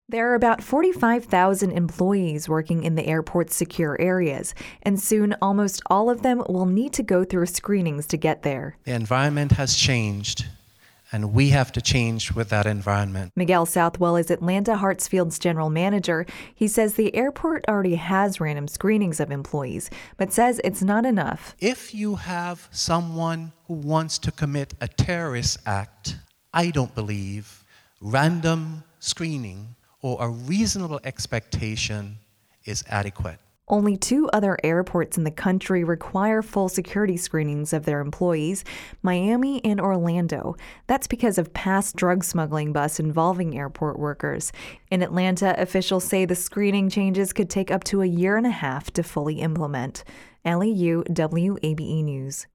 There are about 45,000 employees working in the airport's secure areas, and soon almost all of them will need to go through screenings to get there. The environment has changed, and we have to change with that environment. Miguel Southwell is Atlanta Hartsfield's general manager. He says the airport already has random screenings of employees, but says it's not enough. If you have someone who wants to commit a terrorist act, I don't believe random screening or a reasonable expectation is adequate. Only 2 other airports in the country require full security screenings of their employees, Miami and Orlando. That's because of past drug smuggling busts involving airport workers. In Atlanta, officials say the screening changes could take up to a year and a half to fully implement. Allie Yu, WABE News.